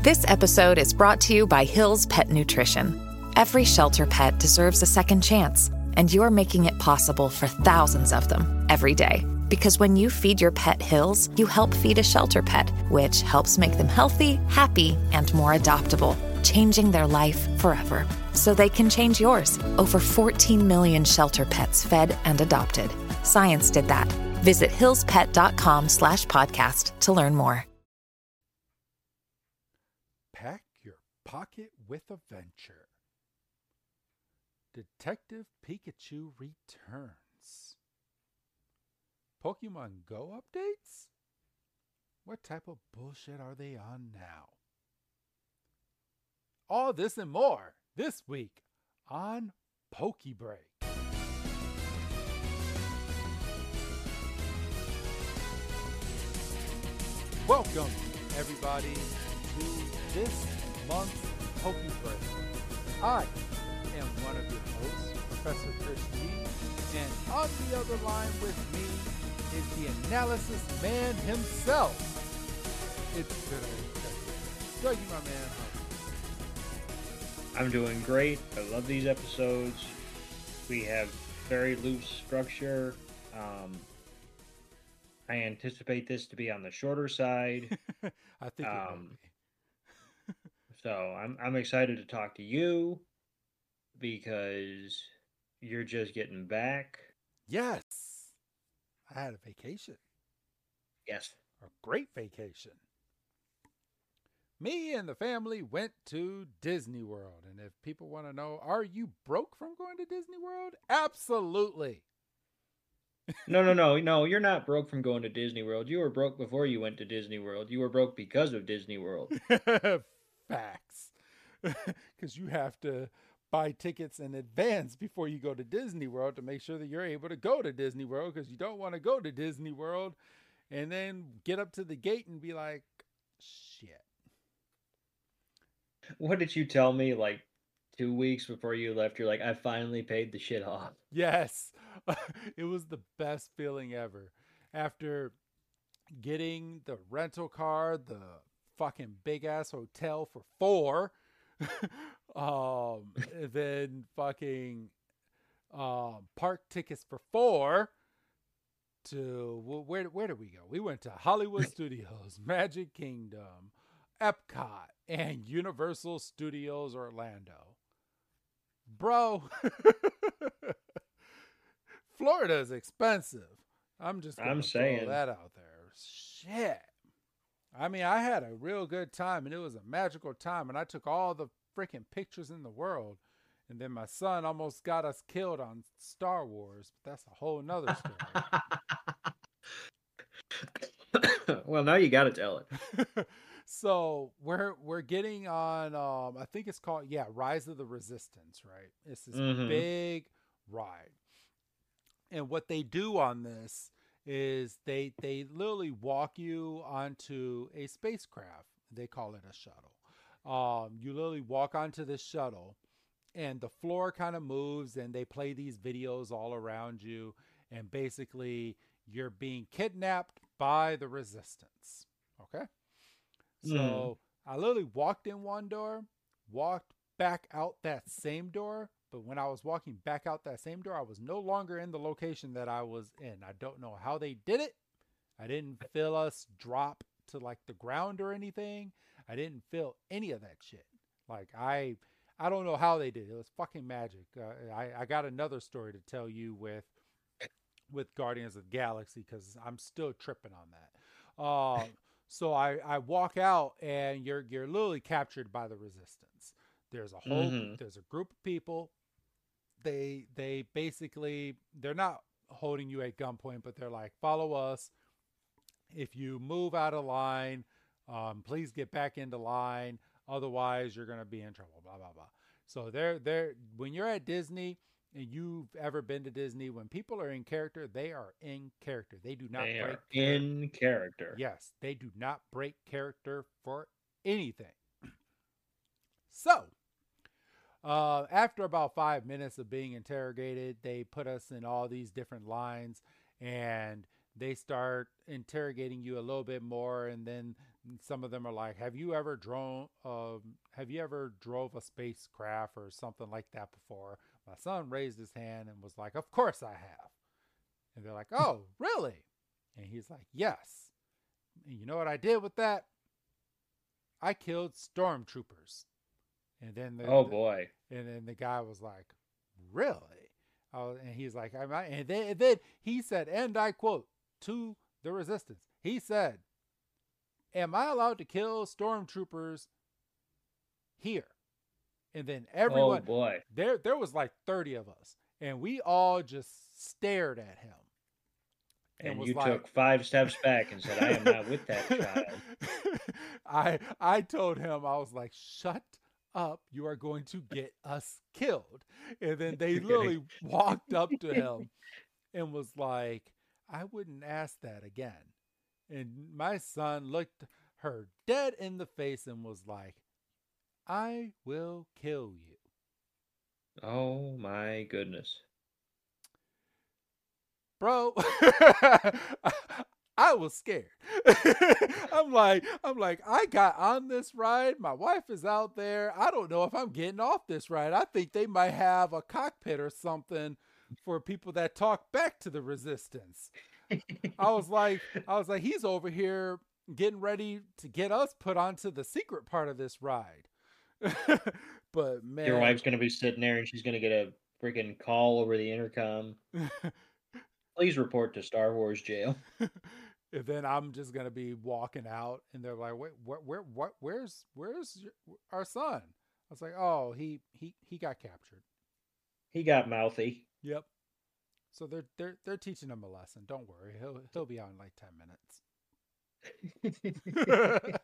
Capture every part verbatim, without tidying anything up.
This episode is brought to you by Hill's Pet Nutrition. Every shelter pet deserves a second chance, and you're making it possible for thousands of them every day. Because when you feed your pet Hill's, you help feed a shelter pet, which helps make them healthy, happy, and more adoptable, changing their life forever. So they can change yours. Over fourteen million shelter pets fed and adopted. Science did that. Visit hillspet.com slash podcast to learn more. Pack your pocket with adventure. Detective Pikachu returns. Pokemon Go updates? What type of bullshit are they on now? All this and more this week on Pokebreak. Welcome, everybody, to this month's Pokebreak. I am one of your hosts, Professor Chris G, and on the other line with me is the analysis man himself. It's good old Chris. Dougie, my man. I'm doing great. I love these episodes. We have very loose structure. Um, I anticipate this to be on the shorter side. I think it will Um, be. so I'm I'm excited to talk to you because you're just getting back. Yes. I had a vacation. Yes. A great vacation. Me and the family went to Disney World. And if people want to know, are you broke from going to Disney World? Absolutely. No, no, no, no. You're not broke from going to Disney World. You were broke before you went to Disney World. You were broke because of Disney World. Facts. Because you have to buy tickets in advance before you go to Disney World to make sure that you're able to go to Disney World, because you don't want to go to Disney World and then get up to the gate and be like, shit. What did you tell me like two weeks before you left? You're like, I finally paid the shit off. Yes. It was the best feeling ever. After getting the rental car, the fucking big ass hotel for four, um, and then fucking um, park tickets for four, to where where did we go? We went to Hollywood Studios, Magic Kingdom, Epcot, and Universal Studios Orlando. Bro, Florida is expensive. I'm just gonna I'm throw saying. that out there. Shit. I mean, I had a real good time, and it was a magical time, and I took all the freaking pictures in the world. And then my son almost got us killed on Star Wars, but that's a whole nother story. Well, now you got to tell it. So we're we're getting on. Um, I think it's called yeah, Rise of the Resistance, right? It's this Mhm. big ride, and what they do on this is they they literally walk you onto a spacecraft. They call it a shuttle. Um, you literally walk onto this shuttle, and the floor kind of moves, and they play these videos all around you, and basically you're being kidnapped by the Resistance. Okay. So Mhm. I literally walked in one door, walked back out that same door. But when I was walking back out that same door, I was no longer in the location that I was in. I don't know how they did it. I didn't feel us drop to like the ground or anything. I didn't feel any of that shit. Like I, I don't know how they did it. It was fucking magic. Uh, I, I got another story to tell you with, with Guardians of the Galaxy, because I'm still tripping on that. Uh, so I, I walk out, and you're you're literally captured by the Resistance. There's a whole Mhm. there's a group of people. They they basically, they're not holding you at gunpoint, but they're like, follow us. If you move out of line, um, please get back into line. Otherwise, you're gonna be in trouble. Blah blah blah. So they're they're when you're at Disney, and you've ever been to Disney, when people are in character, they are in character. They do not They break are character. in character. Yes, they do not break character for anything. So, uh, after about five minutes of being interrogated, they put us in all these different lines, and they start interrogating you a little bit more, and then some of them are like, have you ever drone um have you ever drove a spacecraft or something like that before? My son raised his hand and was like, of course I have. And they're like, oh, really? And he's like, yes. And you know what I did with that? I killed stormtroopers. And then the, Oh the- boy. and then the guy was like, really? Oh, and he's like, I might. And then, and then he said, and I quote, to the resistance, he said, am I allowed to kill stormtroopers here? And then everyone, Oh boy. there, there was like thirty of us, and we all just stared at him. And was you like- took five steps back and said, I am not with that child. I I told him, I was like, shut up, you are going to get us killed. And then they literally walked up to him and was like, I wouldn't ask that again. And my son looked her dead in the face and was like, I will kill you. Oh my goodness. Bro, I was scared. I'm like, I'm like, I got on this ride. My wife is out there. I don't know if I'm getting off this ride. I think they might have a cockpit or something for people that talk back to the resistance. I was like, I was like, he's over here getting ready to get us put onto the secret part of this ride. But man, Your wife's going to be sitting there and she's going to get a freaking call over the intercom. Please report to Star Wars jail. And then I'm just gonna be walking out, and they're like, "Wait, where, where, what? Where's, where's your, our son?" I was like, "Oh, he, he, he got captured." He got mouthy. Yep. So they're, they're, they're teaching him a lesson. Don't worry, he'll, he'll be out in like ten minutes.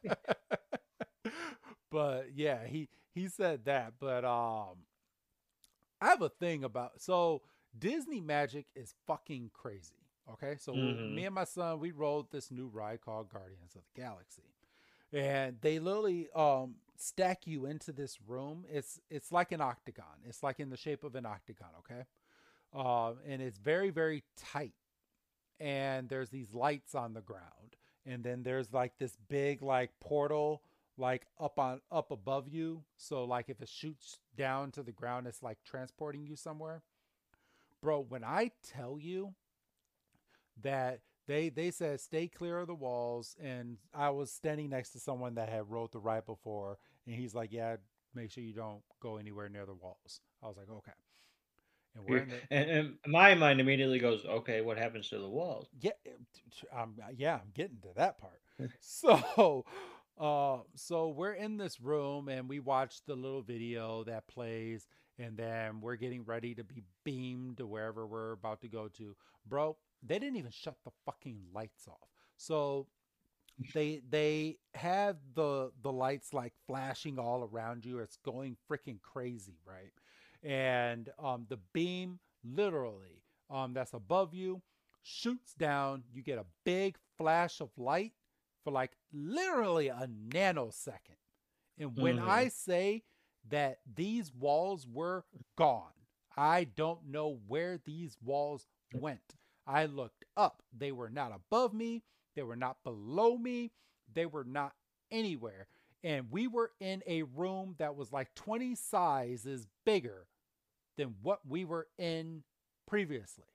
But yeah, he, he said that. But um, I have a thing about so. Disney Magic is fucking crazy. Okay, so Mhm. me and my son, we rode this new ride called Guardians of the Galaxy, and they literally um stack you into this room. It's it's like an octagon. It's like in the shape of an octagon. Okay, um, and it's very very tight. And there's these lights on the ground, and then there's like this big like portal like up on up above you. So like if it shoots down to the ground, it's like transporting you somewhere. Bro, when I tell you that they they said stay clear of the walls, and I was standing next to someone that had rode the ride before, and he's like, yeah, make sure you don't go anywhere near the walls. I was like, okay. And we're in the, And, and my mind immediately goes, okay, what happens to the walls? yeah, I'm yeah, I'm getting to that part. So, uh, so we're in this room and we watch the little video that plays, and then we're getting ready to be beamed to wherever we're about to go to. Bro, they didn't even shut the fucking lights off. So they they have the the lights like flashing all around you. It's going freaking crazy, right? And um, the beam literally um, that's above you shoots down. You get a big flash of light for like literally a nanosecond. And when Mhm. I say that these walls were gone, I don't know where these walls went. I looked up. They were not above me. They were not below me. They were not anywhere. And we were in a room that was like twenty sizes bigger than what we were in previously.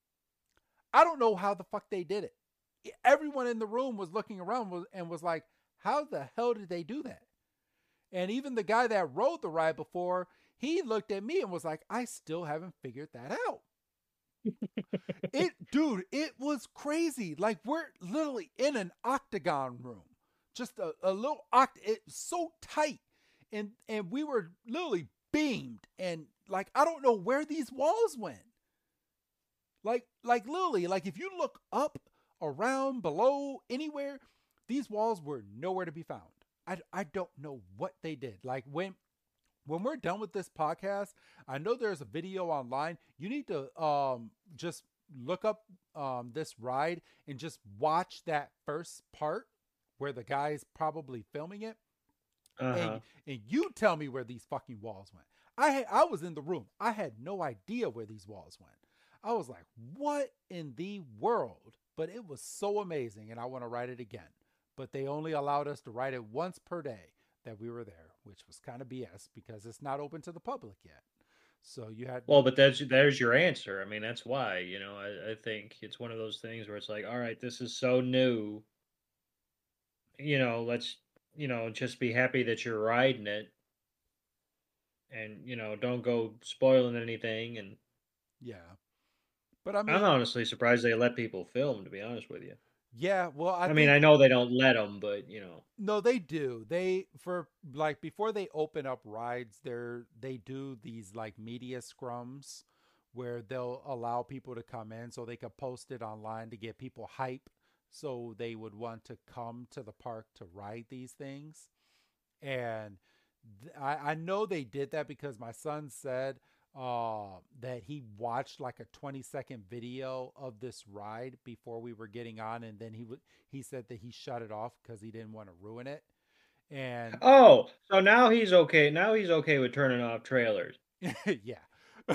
I don't know how the fuck they did it. Everyone in the room was looking around and was like, how the hell did they do that? And even the guy that rode the ride before, he looked at me and was like, I still haven't figured that out. It, dude, it was crazy. Like, we're literally in an octagon room, just a, a little oct. It's so tight, and and we were literally beamed, and like I don't know where these walls went. Like, like literally, like if you look up, around, below, anywhere, these walls were nowhere to be found. I I don't know what they did. Like when. When we're done with this podcast, I know there's a video online. You need to um, just look up um, this ride and just watch that first part where the guy's probably filming it. Uh-huh. And, and you tell me where these fucking walls went. I had, I was in the room. I had no idea where these walls went. I was like, what in the world? But it was so amazing, and I want to ride it again. but they only allowed us to ride it once per day that we were there, which was kind of B S because it's not open to the public yet. So you had, Well, but that's there's your answer. I mean, that's why, you know, I, I think it's one of those things where it's like, all right, this is so new, you know, let's, you know, just be happy that you're riding it and, you know, don't go spoiling anything. And yeah. But I I'm mean, honestly surprised they let people film, to be honest with you. yeah, well, I I mean, think I know they don't let them, but, you know, no, they do. They for like before they open up rides, they're they do these like media scrums where they'll allow people to come in so they can post it online to get people hype so they would want to come to the park to ride these things. And th- I, I know they did that because my son said uh, that he watched like a twenty second video of this ride before we were getting on, and then he would he said that he shut it off because he didn't want to ruin it. And oh, so now he's okay. Now he's okay with turning off trailers. yeah.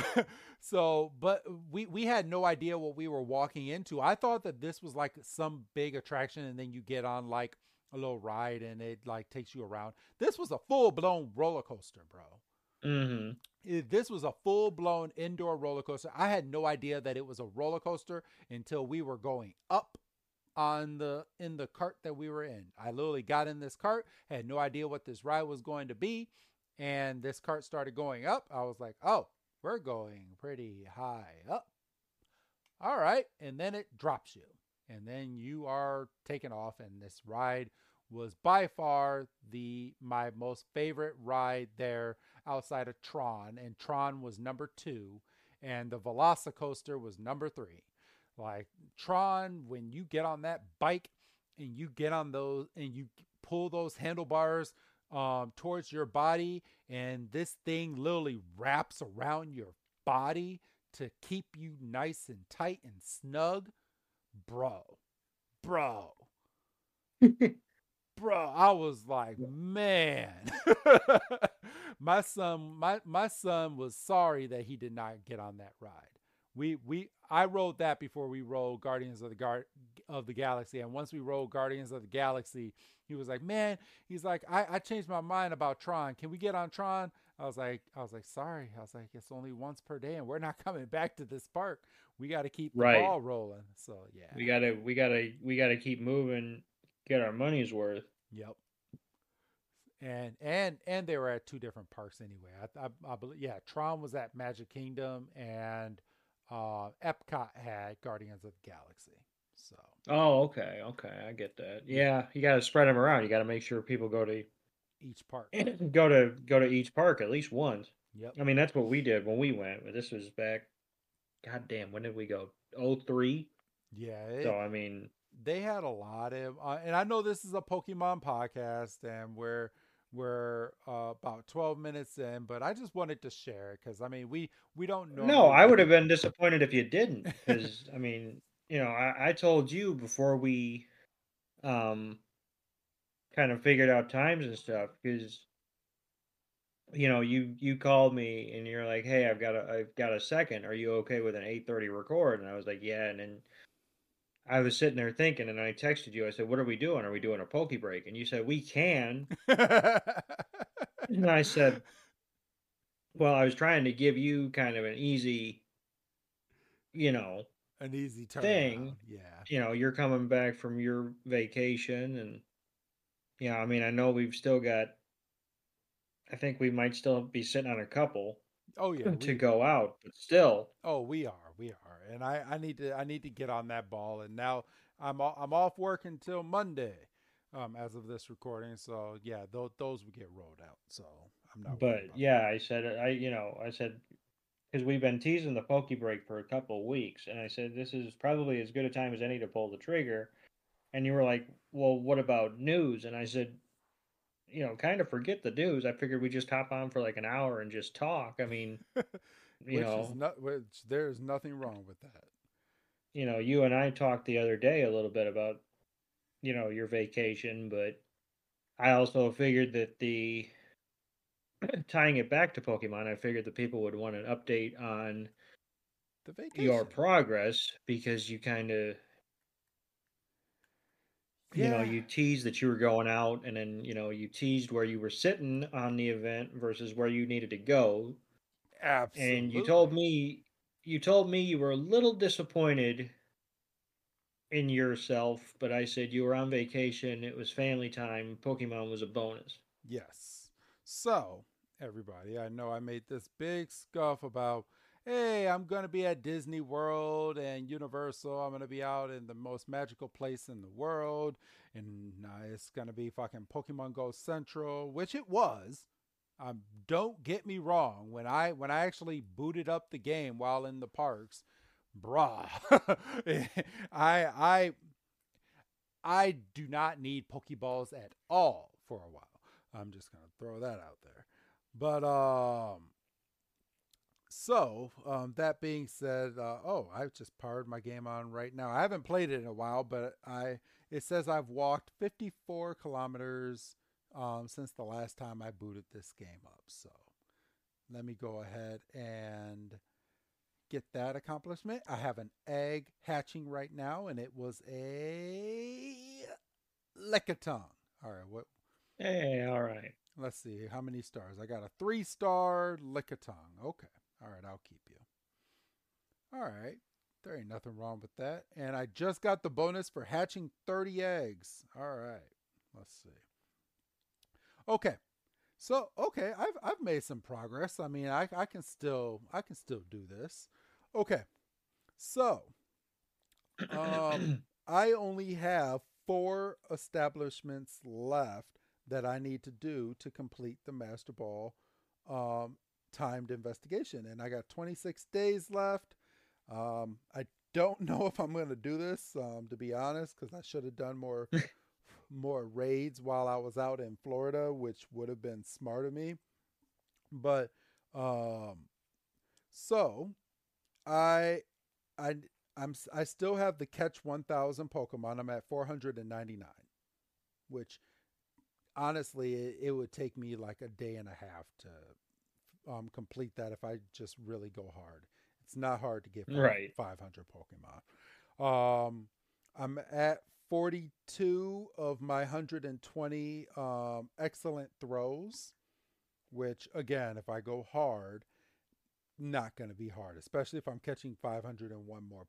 So, but we we had no idea what we were walking into. I thought that this was like some big attraction, and then you get on like a little ride, and it like takes you around. This was a full blown roller coaster, bro. Mm-hmm. It- this was a full blown indoor roller coaster. I had no idea that it was a roller coaster until we were going up on the in the cart that we were in. I literally got in this cart, had no idea what this ride was going to be, and this cart started going up. I was like, "Oh, we're going pretty high up." All right, and then it drops you. And then you are taken off, and this ride was by far the my most favorite ride there outside of Tron, and Tron was number two, and the Velocicoaster was number three. Like Tron, when you get on that bike and you get on those and you pull those handlebars um, towards your body, and this thing literally wraps around your body to keep you nice and tight and snug, bro, bro, bro. I was like, man, my son, my my son was sorry that he did not get on that ride. We we I rode that before we rode Guardians of the Gar- of the Galaxy, and once we rode Guardians of the Galaxy, he was like, man, he's like, I, I changed my mind about Tron. Can we get on Tron? I was like, I was like, sorry. I was like, it's only once per day, and we're not coming back to this park. We got to keep the Right. ball rolling. So yeah, We gotta, we gotta, we gotta keep moving, get our money's worth. yep. And and and they were at two different parks anyway. I I, I believe yeah, Tron was at Magic Kingdom, and uh, Epcot had Guardians of the Galaxy. So Oh, okay, okay, I get that. yeah, Yeah, you gotta spread them around. You gotta make sure people go to each park. go to go to each park at least once. Yep. I mean, that's what we did when we went. But this was back. God damn, when did we go? Oh three. Yeah. So It, I mean, they had a lot of, uh, and I know this is a Pokemon podcast, and we're we're uh, about twelve minutes in, but I just wanted to share it because I mean we we don't no, normally I would do. have been disappointed if you didn't, because I mean, you know, I, I told you before we um kind of figured out times and stuff, because you know, you you called me and you're like, "Hey, I've got a I've got a second. Are you okay with an eight thirty record?" And I was like, "Yeah." And then I was sitting there thinking, and I texted you. I said, "What are we doing? Are we doing a pokey break?" And you said, "We can." And I said, "Well, I was trying to give you kind of an easy, you know, An easy turnaround. thing. Yeah. You know, you're coming back from your vacation, and you know, I mean, I know we've still got. I think we might still be sitting on a couple Oh yeah. to We go out, but still, Oh, we are, we are, and I, I need to, I need to get on that ball. And now I'm, o- I'm off work until Monday, um, as of this recording. So yeah, those, those would get rolled out. So I'm not worried but about yeah, I said I, you know, I said because we've been teasing the pokey break for a couple of weeks, and I said this is probably as good a time as any to pull the trigger. And you were like, "Well, what about news?" And I said, "You know, kind of forget the news. I figured we just hop on for like an hour and just talk. I mean, that. you Which is know, not, which there's nothing wrong with that. you know, you and I talked the other day a little bit about you know your vacation, but I also figured that the tying it back to Pokemon, I figured the people would want an update on The your vacation. progress because you kind of you know, Yeah, you teased that you were going out, and then, you know, you teased where you were sitting on the event versus where you needed to go. And you told absolutely. me you told me you were a little disappointed in yourself, but I said you were on vacation, it was family time, Pokemon was a bonus. Yes. So, everybody, I know I made this big scuff about, hey, I'm going to be at Disney World and Universal. I'm going to be out in the most magical place in the world. And uh, it's going to be fucking Pokemon Go Central, which it was. Um, don't get me wrong. When I when I actually booted up the game while in the parks, brah, I I I do not need Pokeballs at all for a while. I'm just gonna throw that out there. But um, so um, that being said, uh, oh, I just powered my game on right now. I haven't played it in a while, but I it says I've walked fifty-four kilometers um, since the last time I booted this game up. So let me go ahead and get that accomplishment. I have an egg hatching right now, and it was a Lickitung. All right, what? Hey, all right. Let's see how many stars. I got a three star Lickitung. Okay, all right, I'll keep you. All right, there ain't nothing wrong with that. And I just got the bonus for hatching thirty eggs. All right, let's see. Okay, so okay, I've I've made some progress. I mean, I I can still I can still do this. Okay, so um, I only have four establishments left that I need to do to complete the Master Ball um, timed investigation. And I got twenty-six days left. Um, I don't know if I'm going to do this, um, to be honest, because I should have done more more raids while I was out in Florida, which would have been smart of me. But um, so I I I'm I still have the catch one thousand Pokemon. I'm at four hundred ninety-nine, which honestly it, it would take me like a day and a half to um, complete that if I just really go hard. It's not hard to get five, Right. five hundred Pokemon. Um, I'm at forty-two of my one hundred twenty um, excellent throws, which again, if I go hard, not going to be hard, especially if I'm catching five hundred one more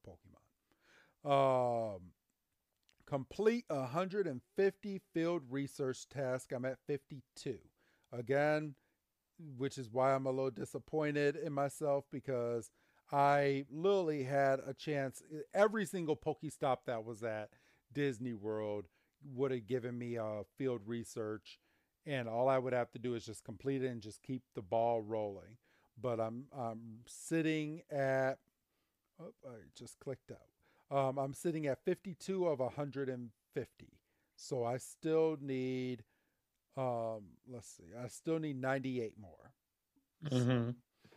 Pokemon. Um, complete one hundred fifty field research tasks. I'm at fifty-two. Again, which is why I'm a little disappointed in myself because I literally had a chance. Every single Pokestop that was at Disney World would have given me a field research, and all I would have to do is just complete it and just keep the ball rolling. But I'm I'm sitting at. Oh, I just clicked out. Um, I'm sitting at fifty-two of one hundred fifty. So I still need um, let's see. I still need ninety-eight more. So, Mm-hmm.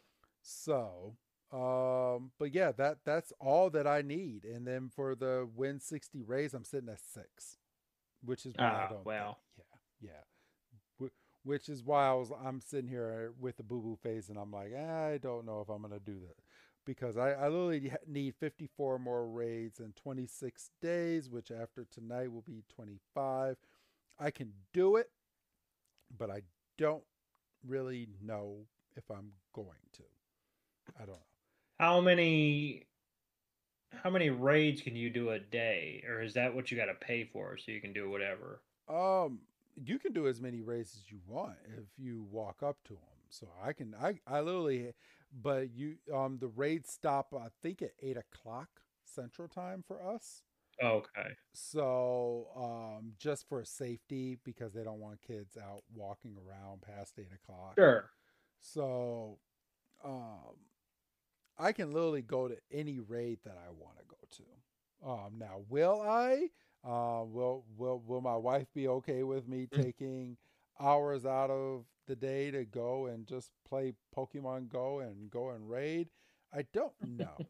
so um, but yeah, that that's all that I need. And then for the win sixty raise, I'm sitting at six, which is why I Ah, don't think. well. Yeah, yeah. Which is why I was I'm sitting here with the boo boo face, and I'm like, eh, I don't know if I'm gonna do that because I, I literally need fifty-four more raids in twenty-six days, which after tonight will be twenty-five. I can do it, but I don't really know if I'm going to. I don't How many how many raids can you do a day? Or is that what you gotta pay for so you can do whatever? know. Um, you can do as many raids as you want if you walk up to them. So I can, I, I literally, but you, um, the raids stop, I think at eight o'clock Central Time for us. Okay. So, um, just for safety because they don't want kids out walking around past eight o'clock. Sure. So, um, I can literally go to any raid that I want to go to. Um, now, will I? Uh, will will will my wife be okay with me taking hours out of the day to go and just play Pokemon Go and go and raid? I don't know.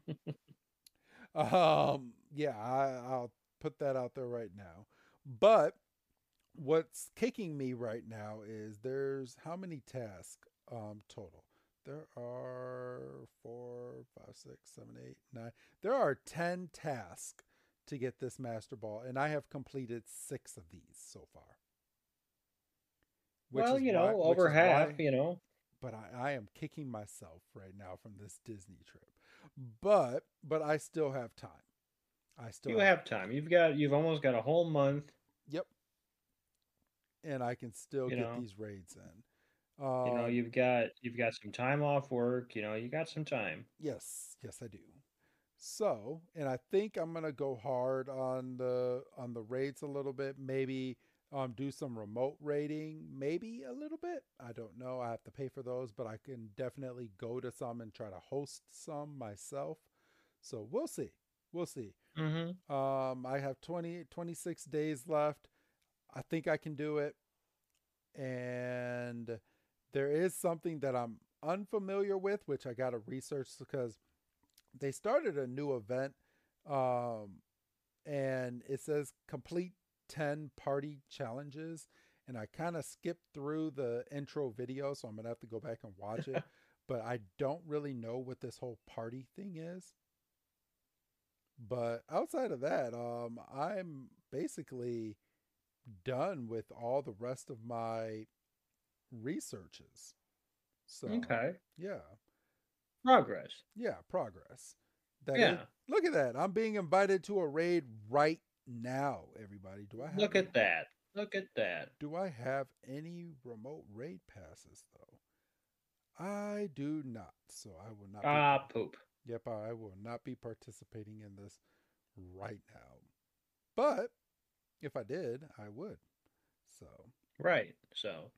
Um, yeah, I, I'll put that out there right now. But what's kicking me right now is there's how many tasks um, total? There are four, five, six, seven, eight, nine. There are ten tasks to get this Master Ball, and I have completed six of these so far. Which well, you know, why, over half, why, you know. But I, I am kicking myself right now from this Disney trip. But but I still have time. I still you have, have time. You've got you've almost got a whole month. Yep. And I can still you get know, these raids in. Um, you know, you've got you've got some time off work. You know, you got some time. Yes, yes, I do. So, and I think I'm gonna go hard on the on the raids a little bit. Maybe um, do some remote raiding, maybe a little bit. I don't know. I have to pay for those, but I can definitely go to some and try to host some myself. So we'll see. We'll see. Mm-hmm. Um, I have twenty, twenty-six days left. I think I can do it. And there is something that I'm unfamiliar with, which I got to research because they started a new event. Um, and it says complete ten party challenges. And I kind of skipped through the intro video, so I'm going to have to go back and watch it. But I don't really know what this whole party thing is. But outside of that, um, I'm basically done with all the rest of my researches. So, okay. Yeah. Progress. Yeah, progress. That yeah. Is, look at that. I'm being invited to a raid right now, everybody. Do I have Look any, at that. Look at that. Do I have any remote raid passes, though? I do not. So I will not. Ah, be, poop. Yep, I will not be participating in this right now. But if I did, I would. So. Right. So.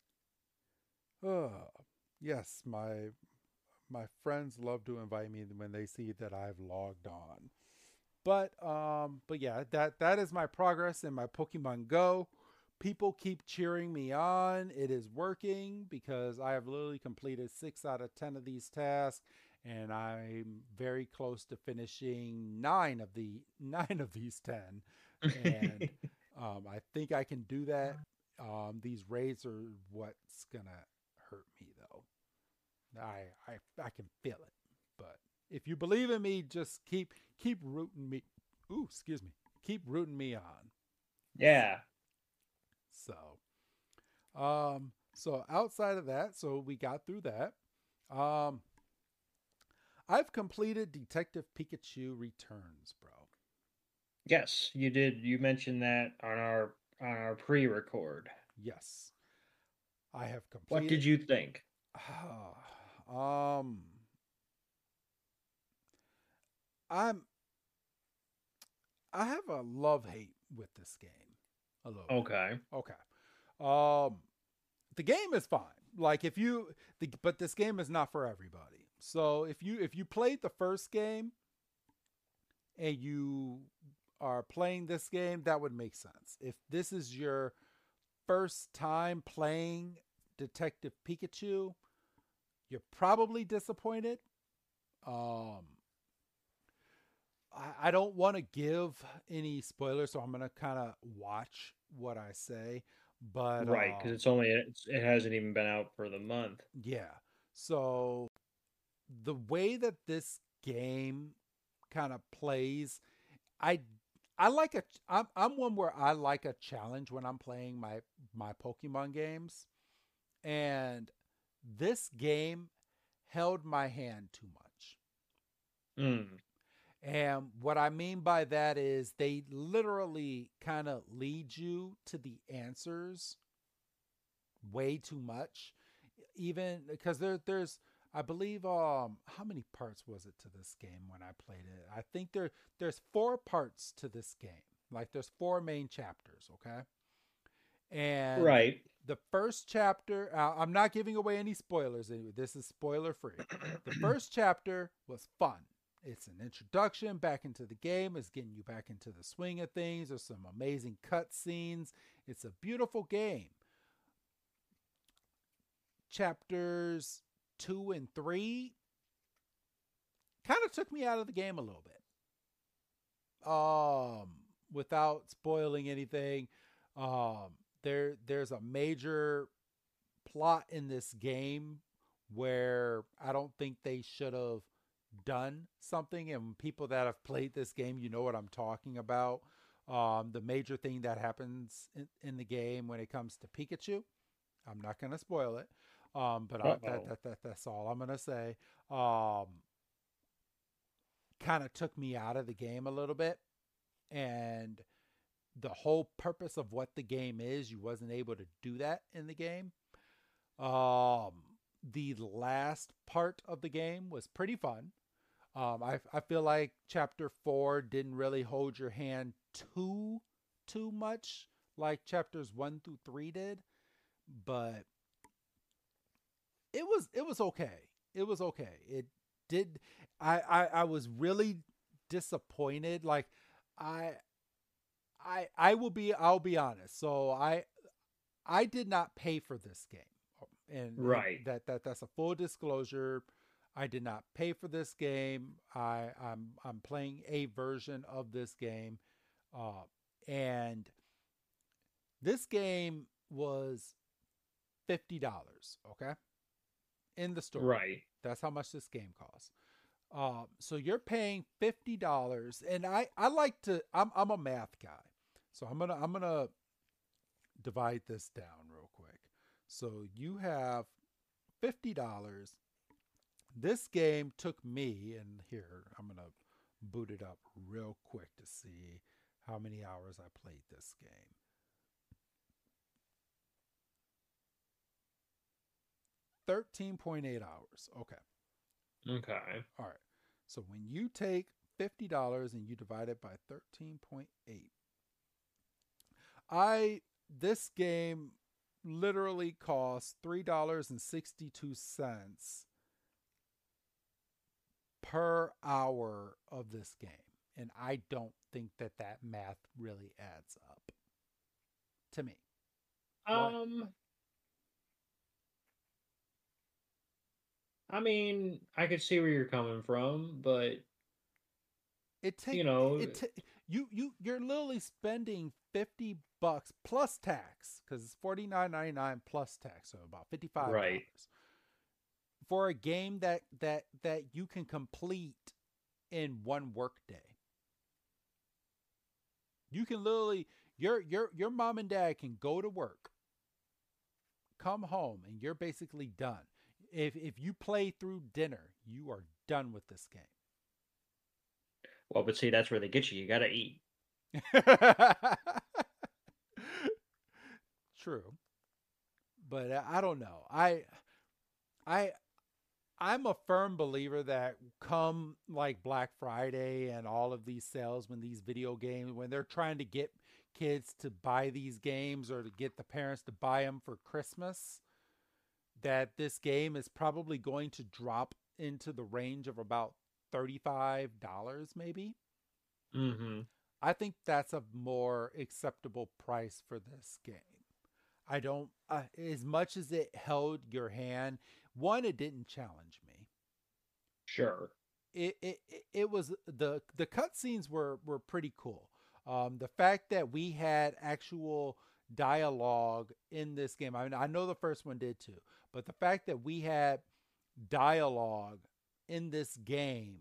Uh, yes, my my friends love to invite me when they see that I've logged on. But um, but yeah, that that is my progress in my Pokemon Go. People keep cheering me on. It is working because I have literally completed six out of ten of these tasks, and I'm very close to finishing nine of the nine of these ten. And um, I think I can do that. Um, these raids are what's gonna hurt me, though. I I I can feel it. But if you believe in me, just keep keep rooting me. Ooh, excuse me. Keep rooting me on. Yeah. So, um, so outside of that, so we got through that. Um, I've completed Detective Pikachu Returns, bro. Yes, you did. You mentioned that on our on our pre-record. Yes, I have completed. What did you think? um, I'm. I have a love-hate with this game. A little okay. Bit. Okay. Um, the game is fine. Like if you, the, but this game is not for everybody. So if you if you played the first game and you are playing this game, that would make sense. If this is your first time playing Detective Pikachu, you're probably disappointed. Um, I, I don't want to give any spoilers, so I'm going to kind of watch what I say. But right, because um, it's only it's, it hasn't even been out for the month. Yeah. So the way that this game kind of plays, I I like a I'm I'm one where I like a challenge when I'm playing my my Pokemon games, and this game held my hand too much. Mm. And what I mean by that is they literally kind of lead you to the answers way too much. Even because there, there's, I believe, um, how many parts was it to this game when I played it? I think there, there's four parts to this game. Like there's four main chapters, okay? And right. The first chapter, uh, I'm not giving away any spoilers. Anyway, this is spoiler free. The first chapter was fun. It's an introduction back into the game. It's getting you back into the swing of things. There's some amazing cut scenes. It's a beautiful game. Chapters two and three kind of took me out of the game a little bit. Um, without spoiling anything, um, there there's a major plot in this game where I don't think they should have done something, and people that have played this game, you know what I'm talking about. Um, the major thing that happens in, in the game when it comes to Pikachu, I'm not going to spoil it, um, but I, that, Uh-oh. that that that's all I'm going to say. Um, kind of took me out of the game a little bit, and the whole purpose of what the game is, you wasn't able to do that in the game. Um, the last part of the game was pretty fun. Um, I I feel like chapter four didn't really hold your hand too too much like chapters one through three did, but it was it was okay. It was okay. It did. I I, I was really disappointed. Like I I I will be I'll be honest. So I I did not pay for this game, and, and Right. that that that's a full disclosure. I did not pay for this game. I I'm I'm playing a version of this game, uh, and this game was fifty dollars. Okay, in the store. Right. That's how much this game costs. Um, so you're paying fifty dollars, and I I like to. I'm I'm a math guy, so I'm gonna I'm gonna divide this down real quick. So you have fifty dollars. This game took me, and here I'm gonna boot it up real quick to see how many hours I played this game. thirteen point eight hours. Okay. Okay. All right. So when you take fifty dollars and you divide it by thirteen point eight, I this game literally costs three dollars and sixty-two cents per hour of this game. And I don't think that that math really adds up to me. What? Um, I mean, I could see where you're coming from, but It take you know, it ta- you you you're literally spending fifty bucks plus tax because it's forty-nine ninety-nine plus tax, so about fifty-five right. dollars for a game that that that you can complete in one work day. You can literally your your your mom and dad can go to work, come home, and you're basically done. If if you play through dinner, you are done with this game. Well, but see, that's where they get you. You gotta eat. True, but I don't know. I I I'm a firm believer that come like Black Friday and all of these sales, when these video games, when they're trying to get kids to buy these games or to get the parents to buy them for Christmas, that this game is probably going to drop into the range of about thirty-five dollars maybe. Mm-hmm. I think that's a more acceptable price for this game. I don't, uh, as much as it held your hand, one, it didn't challenge me. Sure. It it it was the the cutscenes were were pretty cool. Um, the fact that we had actual dialogue in this game. I mean, I know the first one did too, but the fact that we had dialogue in this game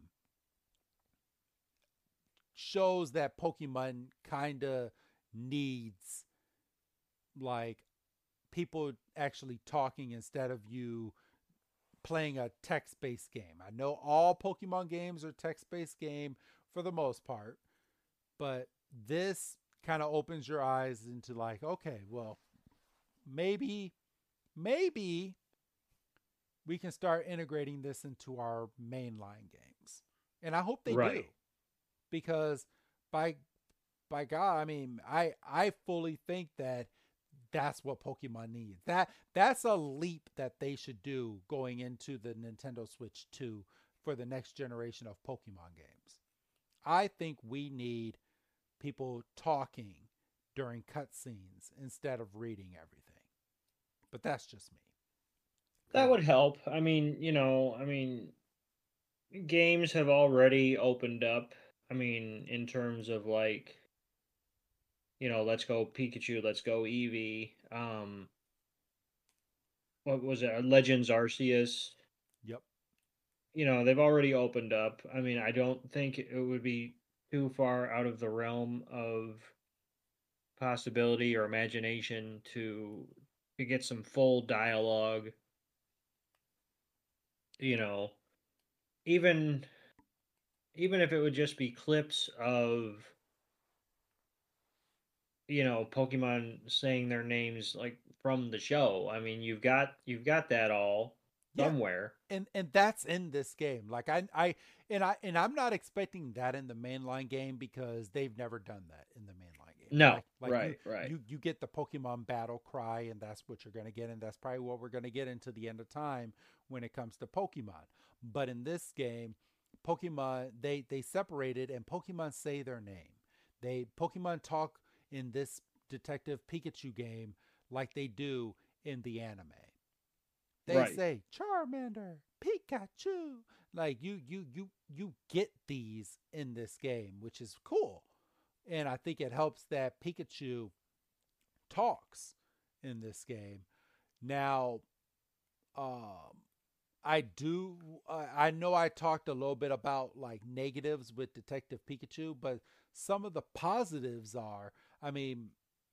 shows that Pokemon kind of needs like people actually talking instead of you playing a text-based game. I know all Pokemon games are text-based game for the most part, but this kind of opens your eyes into like, okay, well, maybe maybe we can start integrating this into our mainline games. And I hope they Right. do. Because by by God, I mean, I I fully think that that's what Pokemon needs. That that's a leap that they should do going into the Nintendo Switch two for the next generation of Pokemon games. I think we need people talking during cutscenes instead of reading everything. But that's just me. That Uh, would help. I mean, you know, I mean, games have already opened up. I mean, in terms of like, you know, let's go Pikachu, let's go Eevee. Um, what was it? Legends Arceus. yep. you know, they've already opened up. I mean, I don't think it would be too far out of the realm of possibility or imagination to to get some full dialogue, you know, even even if it would just be clips of, you know, Pokemon saying their names like from the show. I mean, you've got you've got that all Yeah, somewhere. and and that's in this game. Like I I and I and I'm not expecting that in the mainline game because they've never done that in the mainline game. No, Like like you right, right. you you get the Pokemon battle cry and that's what you're going to get and that's probably what we're going to get into the end of time when it comes to Pokemon. But in this game, Pokemon they they separated and Pokemon say their name. They Pokemon talk in this Detective Pikachu game like they do in the anime. They Right. say Charmander, Pikachu. Like you you you you get these in this game, which is cool. And I think it helps that Pikachu talks in this game. Now, um I do uh, I know I talked a little bit about like negatives with Detective Pikachu, but some of the positives are, I mean,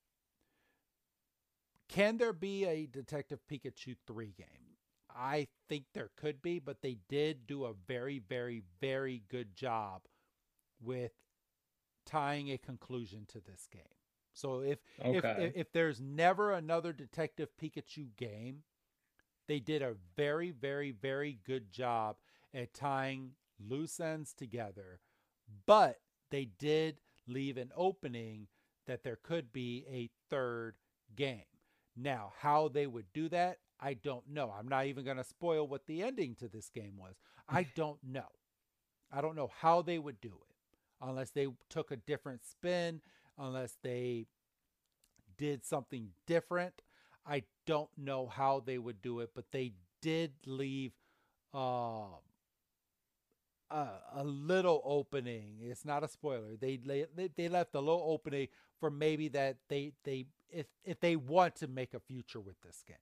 can there be a Detective Pikachu three game? I think there could be, but they did do a very, very, very good job with tying a conclusion to this game. So if if if, Okay. if there's never another Detective Pikachu game, they did a very, very, very good job at tying loose ends together. But they did leave an opening that there could be a third game. Now, how they would do that, I don't know. I'm not even going to spoil what the ending to this game was. I don't know. I don't know how they would do it unless they took a different spin, unless they did something different. I don't know how they would do it, but they did leave uh, a, a little opening. It's not a spoiler. They, they they left a little opening for maybe that they they if if they want to make a future with this game,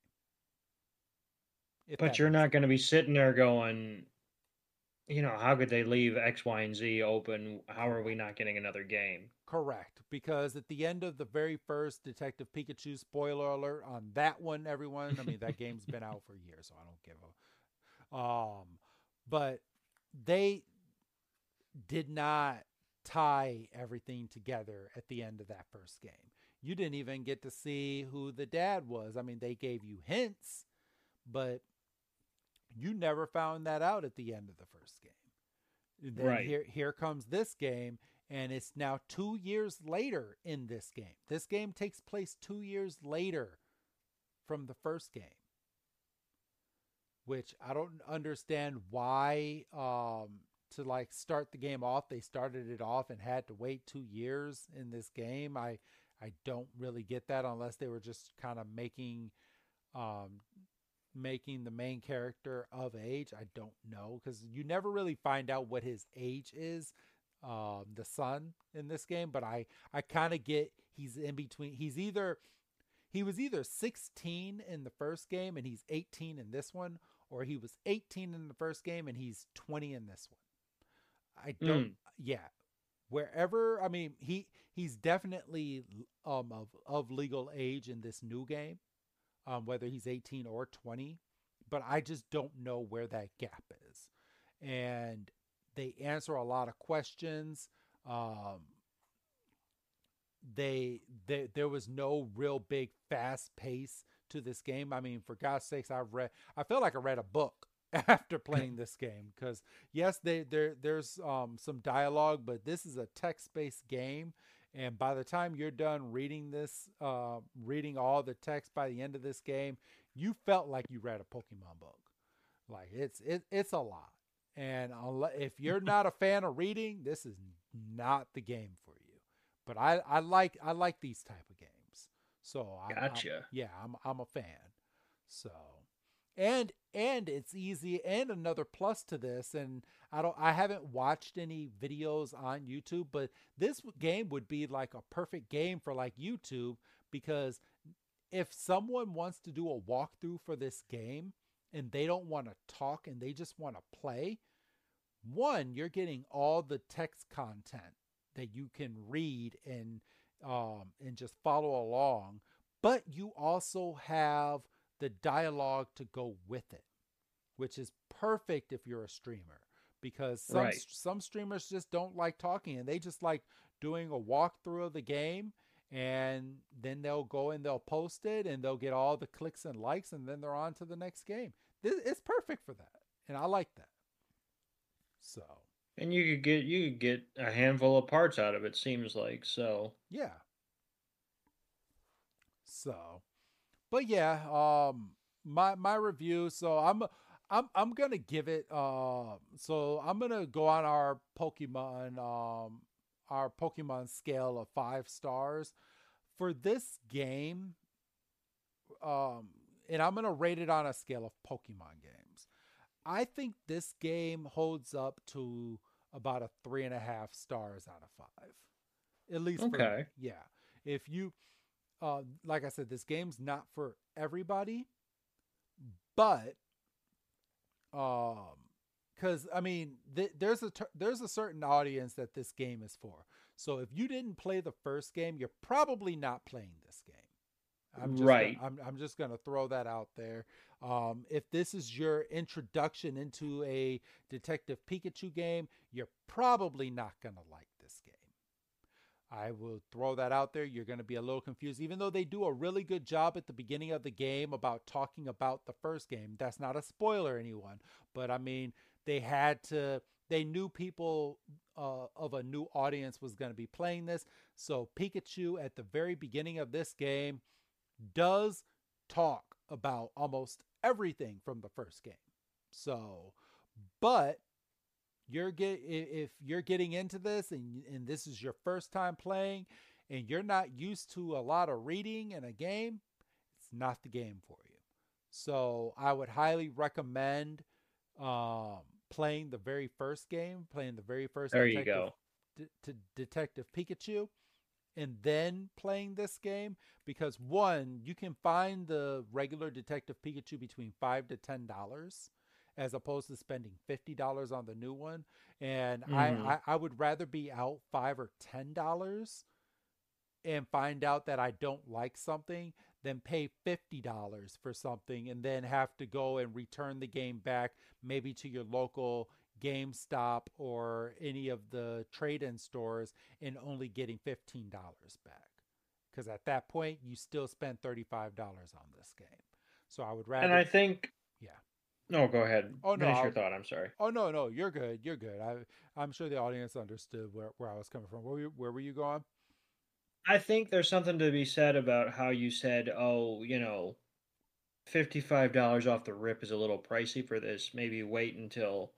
if But that you're makes not sense. going to be sitting there going, you know, how could they leave X, Y, and Z open? How are we Correct. not getting another game? Correct. Because at the end of the very first Detective Pikachu, spoiler alert on that one, everyone. I mean, that game's been out for years, so I don't give a. Um, but they did not tie everything together at the end of that first game. You didn't even get to see who the dad was. I mean, they gave you hints, but you never found that out at the end of the first game. And then Right. here here comes this game and it's now two years later in this game. This game takes place two years later from the first game, which I don't understand why um to like start the game off they started it off and had to wait two years in this game. I I don't really get that unless they were just kind of making um making the main character of age. I don't know because you never really find out what his age is, um, the son in this game. But I I kind of get he's in between. He's either he was either sixteen in the first game and he's eighteen in this one, or he was eighteen in the first game and he's twenty in this one. I don't. Mm. Yeah, wherever. I mean, he he's definitely um of of legal age in this new game, um, whether he's eighteen or twenty, but I just don't know where that gap is. And they answer a lot of questions. Um, they, they there was no real big fast pace to this game. I mean, for God's sakes, I read I felt like I read a book after playing this game because yes, they there there's um, some dialogue, but this is a text based game, and by the time you're done reading this, uh, reading all the text by the end of this game, you felt like you read a Pokemon book. Like it's it, it's a lot, and if you're not a fan of reading, this is not the game for you. But I, I like I like these type of games, so I'm, I'm Gotcha. yeah I'm I'm a fan. So and and it's easy, and another plus to this, and I don't I haven't watched any videos on YouTube, but this game would be like a perfect game for like YouTube because if someone wants to do a walkthrough for this game and they don't want to talk and they just want to play, one, you're getting all the text content that you can read and um, and just follow along, but you also have the dialogue to go with it, which is perfect if you're a streamer, because some Right. some streamers just don't like talking and they just like doing a walkthrough of the game, and then they'll go and they'll post it and they'll get all the clicks and likes, and then they're on to the next game. This, it's perfect for that, and I like that. So And you could get you could get a handful of parts out of it, seems like. So yeah, so but yeah, um, my my review. So I'm I'm I'm gonna give it. Uh, so I'm gonna go on our Pokemon um our Pokemon scale of five stars for this game. Um, and I'm gonna rate it on a scale of Pokemon games. I think this game holds up to about a three and a half stars out of five, at least for me. okay. Yeah, if you uh, like I said, this game's not for everybody, but um, because I mean, th- there's a ter- there's a certain audience that this game is for. So if you didn't play the first game, you're probably not playing this game. I'm just gonna, Right. I'm I'm just gonna throw that out there. Um, if this is your introduction into a Detective Pikachu game, you're probably not gonna like this game. I will throw that out there. You're going to be a little confused, even though they do a really good job at the beginning of the game about talking about the first game. That's not a spoiler, anyone. But I mean, they had to, they knew people uh, of a new audience was going to be playing this. So Pikachu at the very beginning of this game does talk about almost everything from the first game. So, but you're get if you're getting into this and and this is your first time playing and you're not used to a lot of reading in a game, it's not the game for you. So I would highly recommend um, playing the very first game, playing the very first There you detective go. D- to Detective Pikachu, and then playing this game, because one, you can find the regular Detective Pikachu between five to ten dollars, as opposed to spending fifty dollars on the new one. And I, hmm I, I would rather be out five or ten dollars and find out that I don't like something than pay fifty dollars for something and then have to go and return the game back, maybe to your local GameStop or any of the trade-in stores, and only getting fifteen dollars back. Because at that point, you still spent thirty-five dollars on this game. So I would And rather, I think yeah. no, go ahead. Oh no, Finish I, your thought. I'm sorry. oh no, no, you're good, you're good. I, I'm sure the audience understood where, where I was coming from. Where were you, where were you going? I think there's something to be said about how you said, oh, you know, fifty-five dollars off the rip is a little pricey for this. Maybe wait until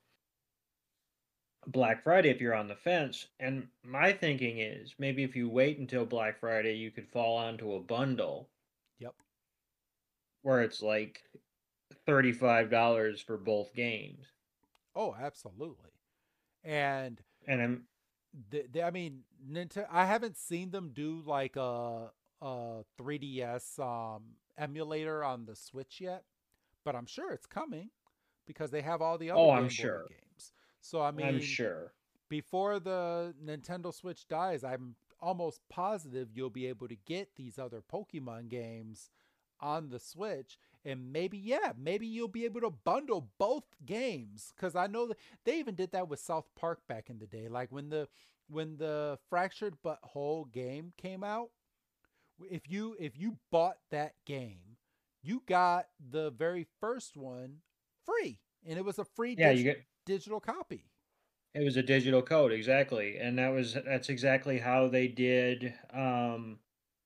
Black Friday if you're on the fence. And my thinking is maybe if you wait until Black Friday, you could fall onto a bundle Yep. where it's like thirty-five dollars for both games. Oh, absolutely. And And I'm the, the, I mean, Nintendo. I haven't seen them do like a a three D S um, emulator on the Switch yet, but I'm sure it's coming because they have all the other oh, I'm Game Boy sure. games. So I I'm mean, sure. before the Nintendo Switch dies, I'm almost positive you'll be able to get these other Pokemon games on the Switch. And maybe, yeah, maybe you'll be able to bundle both games. Because I know that they even did that with South Park back in the day. Like when the when the Fractured But Whole game came out, if you if you bought that game, you got the very first one free, and it was a free Yeah, you dig- get digital copy. it was a digital code, exactly. And that was that's exactly how they did um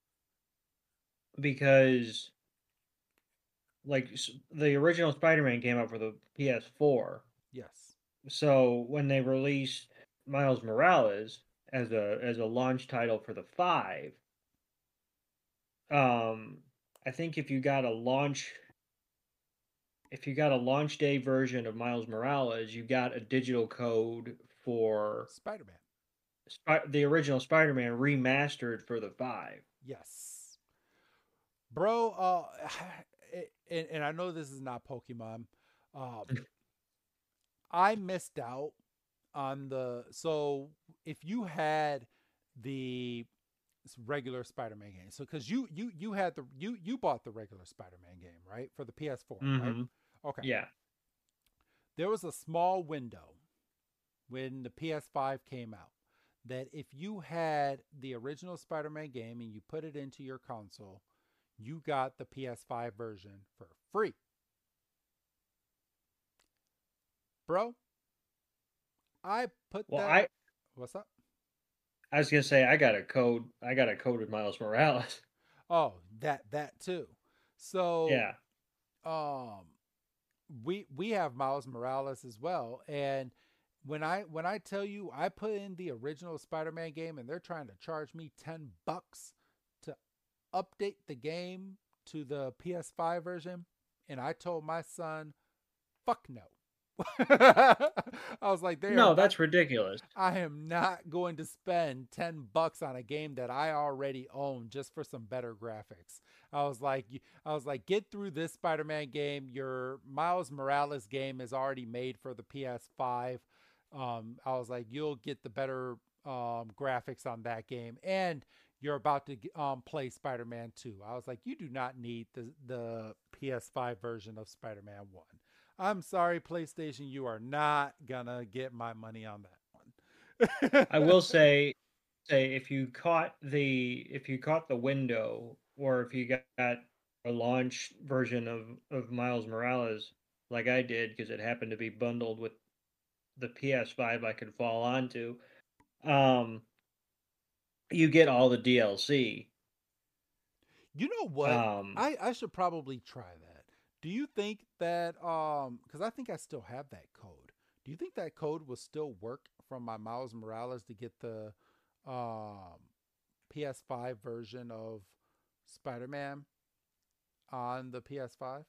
because like s- the original Spider-Man came out for the P S four. Yes. So when they released Miles Morales as a as a launch title for the five, um, I think if you got a launch if you got a launch day version of Miles Morales, you got a digital code for Spider Man. Spi- the original Spider-Man remastered for the five. Yes. Bro, uh, and, and I know this is not Pokemon. Um, I missed out on the so if you had the regular Spider-Man game, so because you you you had the you you bought the regular Spider-Man game, right, for the P S four, right? Mm-hmm. Okay. Yeah. There was a small window when the P S five came out that if you had the original Spider-Man game and you put it into your console, you got the P S five version for free. Bro, I put Well, that. I What's up? I was gonna say I got a code. I got a code with Miles Morales. Oh, that that too. So, Yeah. um, we we have Miles Morales as well, and when I when I tell you I put in the original Spider-Man game and they're trying to charge me ten bucks to update the game to the P S five version, and I told my son, "Fuck no." I was like, they are No, not. that's ridiculous. I am not going to spend ten bucks on a game that I already own just for some better graphics. I was like, I was like, get through this Spider-Man game. Your Miles Morales game is already made for the P S five. Um, I was like, you'll get the better um, graphics on that game, and you're about to um, play Spider-Man two. I was like, you do not need the the P S five version of Spider-Man one. I'm sorry, PlayStation, you are not gonna get my money on that one. I will say say if you caught the if you caught the window, or if you got a launch version of of Miles Morales like I did, because it happened to be bundled with the P S five I could fall onto, um, you get all the D L C. You know what? Um, I, I should probably try that. Do you think that um because I think I still have that code. Do you think that code will still work from my Miles Morales to get the um P S five version of Spider-Man on the P S five?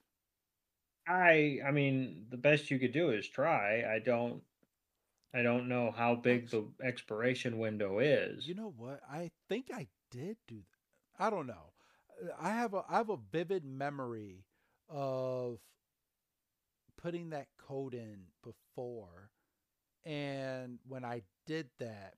I I mean, the best you could do is try. I don't I don't know how big Actually, the expiration window is. you know what? I think I did do that. I don't know. I have a I have a vivid memory of putting that code in before, and when I did that,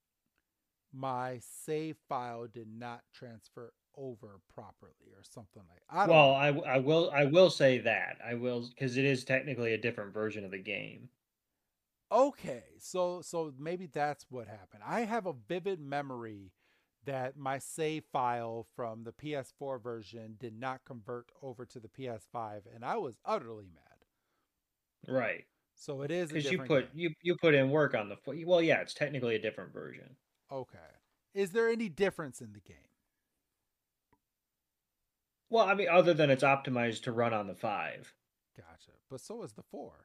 my save file did not transfer over properly or something like I don't Well, know. I I will I will say that. I will, because it is technically a different version of the game. Okay, so so maybe that's what happened. I have a vivid memory that my save file from the P S four version did not convert over to the P S five, and I was utterly mad. Right. So it is a Because you different put game. you you put in work on the fo- well, yeah, it's technically a different version. Okay. Is there any difference in the game? Well, I mean, other than it's optimized to run on the five. Gotcha. But so is the four.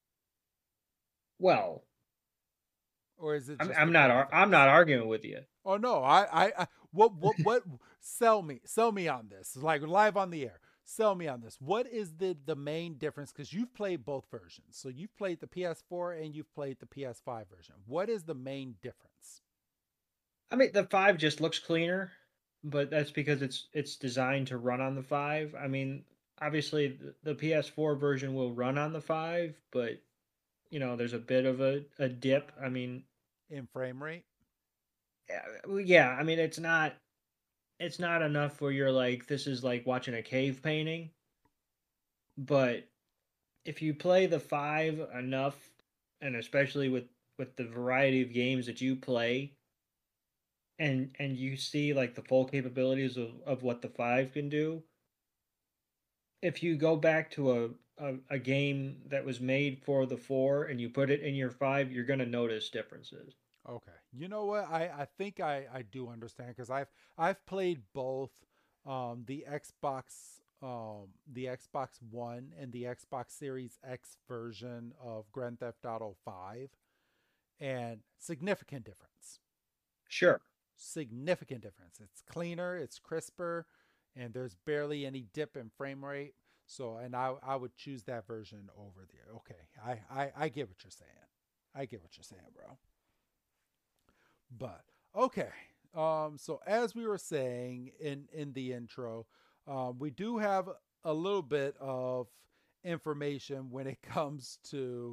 Well, Or is it I'm just the I'm not ar- I'm graphics? not arguing with you. Oh no, I, I, I what what what sell me. Sell me on this. Like live on the air. Sell me on this. What is the the main difference, cuz you've played both versions. So you've played the P S four and you've played the P S five version. What is the main difference? I mean, the five just looks cleaner, but that's because it's it's designed to run on the five. I mean, obviously the, the P S four version will run on the five, but you know, there's a bit of a, a dip. I mean, In frame rate? yeah, well, yeah, I mean, it's not it's not enough where you're like, this is like watching a cave painting, but if you play the five enough, and especially with with the variety of games that you play, and and you see like the full capabilities of, of what the five can do, if you go back to a, a, a game that was made for the four and you put it in your five, you're gonna notice differences. Okay. You know what? I, I think I, I do understand because I've I've played both um, the Xbox um, the Xbox One and the Xbox Series X version of Grand Theft Auto five, and significant difference. Sure. Significant difference. It's cleaner, it's crisper, and there's barely any dip in frame rate. So, and I I would choose that version over the. Okay, I I, I get what you're saying. I get what you're saying, bro. But okay. Um, so as we were saying in in the intro, um, we do have a little bit of information when it comes to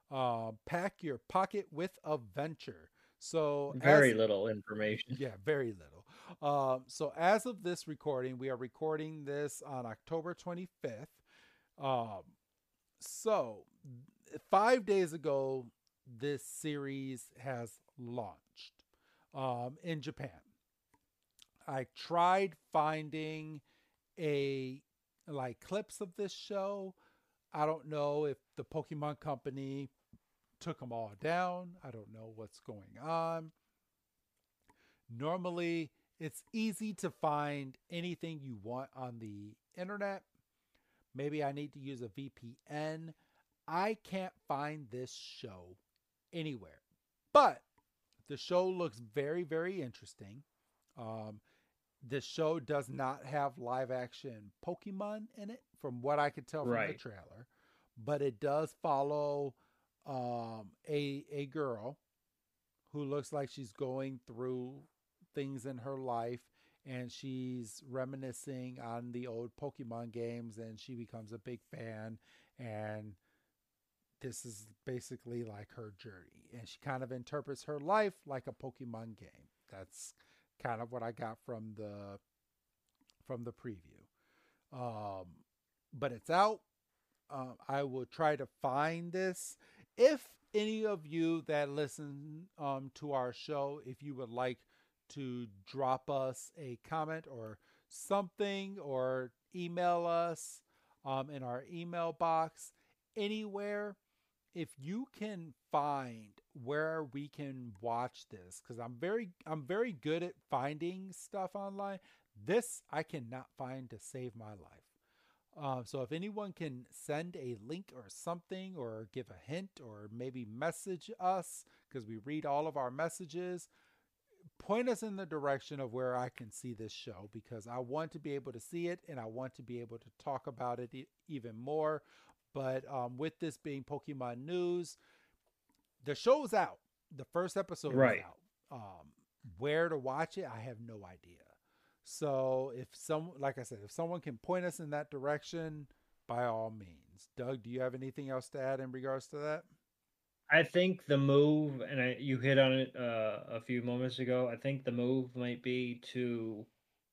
Uh, pack your pocket with adventure. So Very as little information. yeah, very little. Um, so as of this recording, we are recording this on October twenty-fifth. Um, so five days ago, this series has launched um, in Japan. I tried finding a like clips of this show. I don't know if the Pokemon Company took them all down. I don't know what's going on. Normally, it's easy to find anything you want on the internet. Maybe I need to use a V P N. I can't find this show anywhere. But the show looks very, very interesting. Um, this show does not have live action Pokemon in it, from what I could tell from the Right. trailer. But it does follow um, a a girl who looks like she's going through things in her life, and she's reminiscing on the old Pokemon games, and she becomes a big fan, and this is basically like her journey, and she kind of interprets her life like a Pokemon game. That's kind of what I got from the from the preview. Um, but it's out. Um, I will try to find this. If any of you that listen um, to our show, if you would like to drop us a comment or something, or email us um, in our email box anywhere, if you can find where we can watch this, because I'm very I'm very good at finding stuff online. This I cannot find to save my life. Um, so if anyone can send a link or something, or give a hint, or maybe message us, because we read all of our messages, point us in the direction of where I can see this show, because I want to be able to see it, and I want to be able to talk about it e- even more. But um, with this being Pokemon news, the show's out. The first episode Right. is out. Um, where to watch it, I have no idea. So if some, like I said, if someone can point us in that direction, by all means. Doug, do you have anything else to add in regards to that? I think the move, and I, you hit on it uh, a few moments ago. I think the move might be to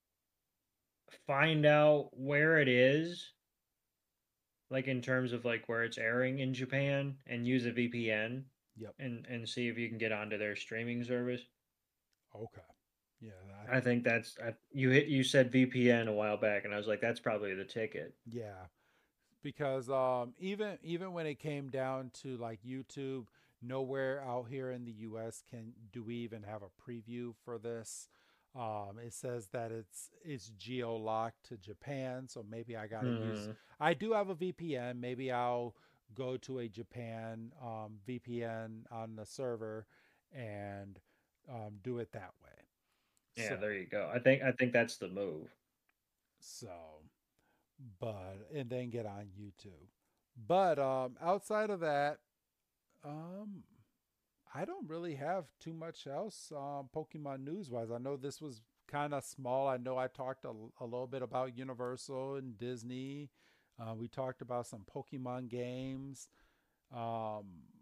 find out where it is, like in terms of like where it's airing in Japan, and use a V P N Yep. and and see if you can get onto their streaming service. Okay. Yeah. I think that's I, you hit you said V P N a while back, and I was like, that's probably the ticket. Yeah. Because um, even even when it came down to like YouTube, nowhere out here in the U S can do we even have a preview for this. Um, it says that it's it's geo locked to Japan, so maybe I gotta use. Hmm. I do have a V P N. Maybe I'll go to a Japan um, V P N on the server and um, do it that way. Yeah, So there you go. I think I think that's the move. so but and then get on YouTube. But um, outside of that, um, I don't really have too much else um, Pokemon news wise. I know this was kind of small. I know I talked a, a little bit about Universal and Disney. Uh, we talked about some Pokemon games. Um,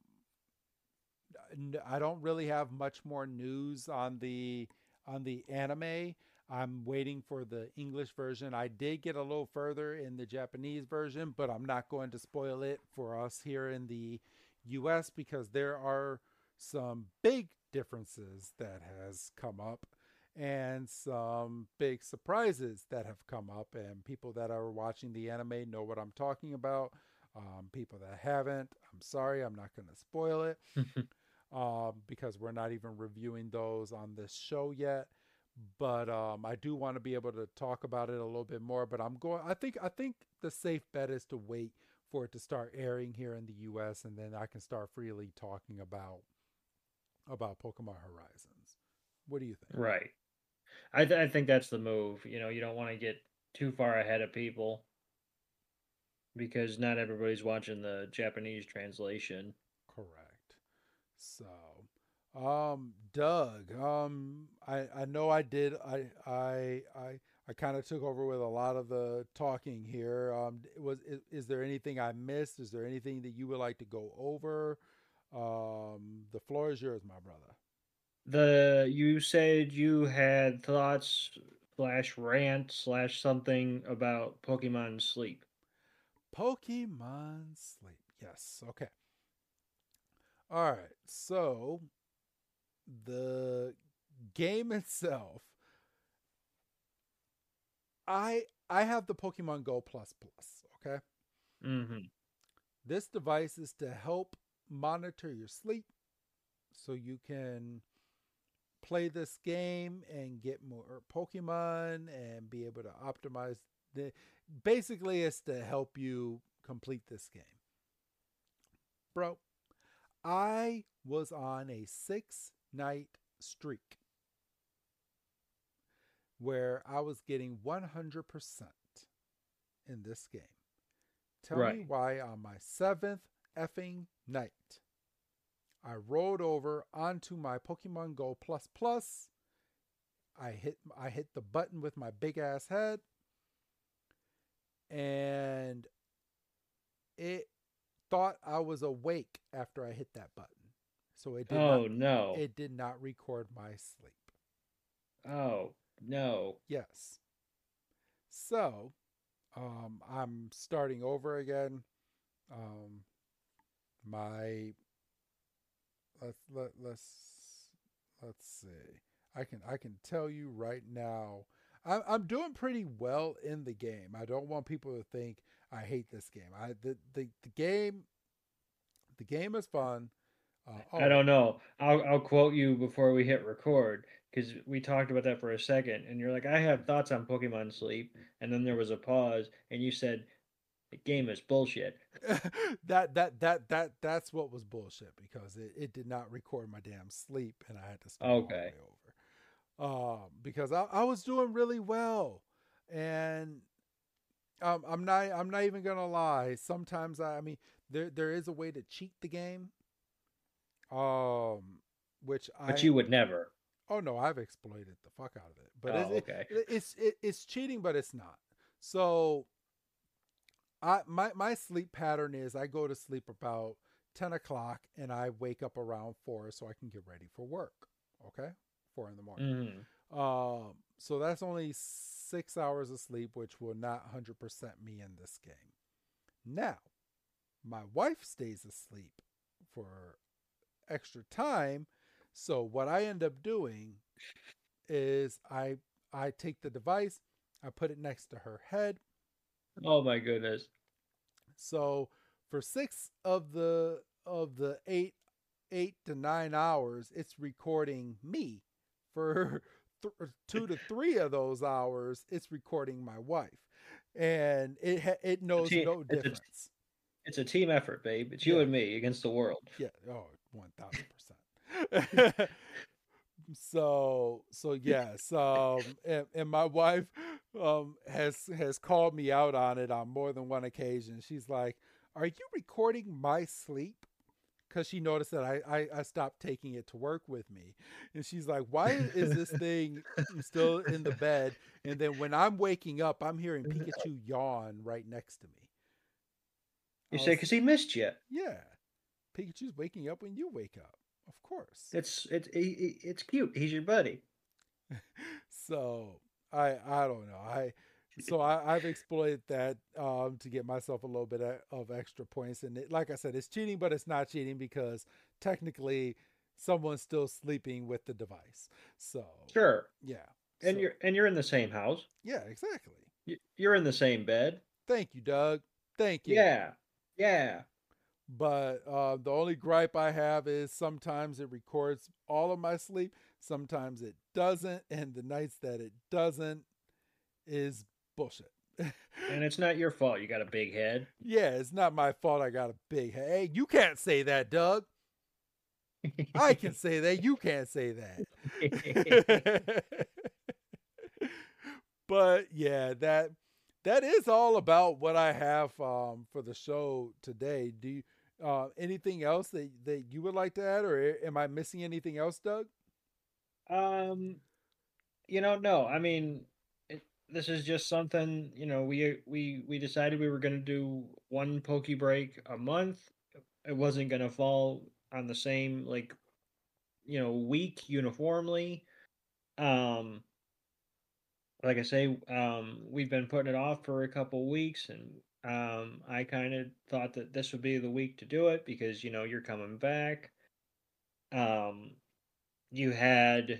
I don't really have much more news on the on the anime. I'm waiting for the English version. I did get a little further in the Japanese version, but I'm not going to spoil it for us here in the U S, because there are some big differences that has come up, and some big surprises that have come up, and people that are watching the anime know what I'm talking about. Um, people that haven't, I'm sorry, I'm not going to spoil it, um, because we're not even reviewing those on this show yet. But um, I do want to be able to talk about it a little bit more. But I'm going. I think. I think the safe bet is to wait for it to start airing here in the U S, and then I can start freely talking about about Pokemon Horizons. What do you think? Right. I th- I think that's the move. You know, you don't want to get too far ahead of people because not everybody's watching the Japanese translation. Correct. So, um, Doug, um, I I know I did. I I I I kind of took over with a lot of the talking here. Um, was is, is there anything I missed? Is there anything that you would like to go over? Um, the floor is yours, my brother. The you said you had thoughts slash rant slash something about Pokemon Sleep. Pokemon Sleep. Yes. Okay. All right. So the game itself, I I have the Pokemon Go Plus Plus. Okay. Mm-hmm. This device is to help monitor your sleep, so you can play this game and get more Pokemon and be able to optimize the. Basically, it's to help you complete this game, bro. I was on a six night streak where I was getting one hundred percent in this game. Tell me Right. why on my seventh effing night I rolled over onto my Pokemon Go Plus Plus. I hit I hit the button with my big ass head, and it thought I was awake after I hit that button. So it did not Oh no. it did not record my sleep. Oh no. Yes. So, um I'm starting over again. Um my let's let, let's let's see. I can I can tell you right now, I'm I'm doing pretty well in the game. I don't want people to think I hate this game. I the the, the game the game is fun. Uh, I oh, don't know. I'll I'll quote you before we hit record because we talked about that for a second, and you're like, I have thoughts on Pokemon Sleep, and then there was a pause, and you said the game is bullshit. that that that that that's what was bullshit, because it, it did not record my damn sleep and I had to start all the Okay. way over. Um, because I, I was doing really well, and um, I'm not I'm not even gonna lie. Sometimes I, I mean there there is a way to cheat the game, um, which But I you would never. oh no, I've exploited the fuck out of it, but Oh, it's okay. it, it's it, it's cheating, but it's not. So I my my sleep pattern is I go to sleep about ten o'clock and I wake up around four so I can get ready for work. Okay, four in the morning. Mm. Um, so that's only six hours of sleep, which will not one hundred percent me in this game. Now, my wife stays asleep for extra time. So what I end up doing is I I take the device, I put it next to her head. Oh my goodness. So for six of the of the eight eight to nine hours, it's recording me. For th- two to three of those hours, it's recording my wife, and it ha- it A knows team, no it's a difference. it's a team effort, babe. It's you Yeah, and me against the world. yeah. Oh, one thousand percent. So so yes, um, and, and my wife um has has called me out on it on more than one occasion. She's like, "Are you recording my sleep?" Because she noticed that I, I I stopped taking it to work with me, and she's like, "Why is this thing still in the bed?" And then when I'm waking up, I'm hearing Pikachu yawn right next to me. You I say was, because he missed you. yeah, Pikachu's waking up when you wake up, of course. It's it's he- it's cute. He's your buddy. So I I don't know. I so I, I've exploited that um, to get myself a little bit of extra points. And it, like I said, it's cheating, but it's not cheating because technically someone's still sleeping with the device. So Sure. yeah. And So you're and you're in the same house. yeah, exactly. You- You're in the same bed. Thank you, Doug. Thank you. Yeah. Yeah. But uh, the only gripe I have is sometimes it records all of my sleep, sometimes it doesn't, and the nights that it doesn't is bullshit. And it's not your fault. You got a big head. Yeah, it's not my fault I got a big head. Hey, you can't say that, Doug. I can say that. You can't say that. But yeah, that that is all about what I have um, for the show today. Do you uh, anything else that that you would like to add, or am I missing anything else, Doug? um, you know, no. I mean, it, this is just something. You know, we we we decided we were going to do one pokey break a month. It wasn't going to fall on the same like you know week uniformly. Um, like I say, um, we've been putting it off for a couple weeks, and um, I kind of thought that this would be the week to do it because you know you're coming back. Um, you had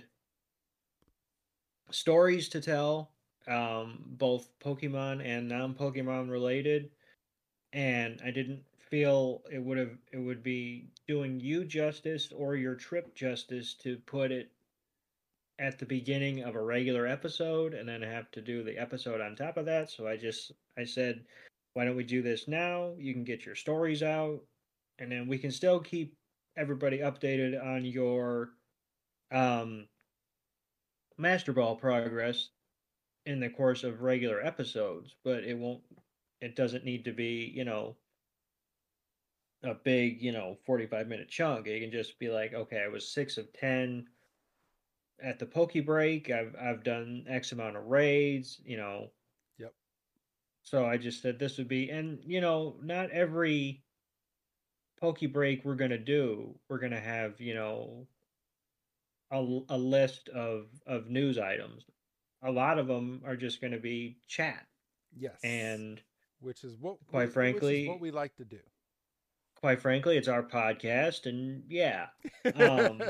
stories to tell, um, both Pokemon and non-Pokemon related, and I didn't feel it would have it would be doing you justice or your trip justice to put it at the beginning of a regular episode and then have to do the episode on top of that. So I just I said, why don't we do this now? You can get your stories out, and then we can still keep everybody updated on your um Master Ball progress in the course of regular episodes, but it won't it doesn't need to be, you know, a big, you know, forty-five minute chunk. It can just be like, okay, I was six of ten at the Poke Break. I've I've done X amount of raids, you know. Yep. So I just said this would be, and you know, not every Poke Break we're gonna do, we're gonna have, you know, a, a list of of news items. A lot of them are just gonna be chat, Yes. and Which is what quite we which is what frankly, we like to do. quite frankly, it's our podcast, and yeah. Um,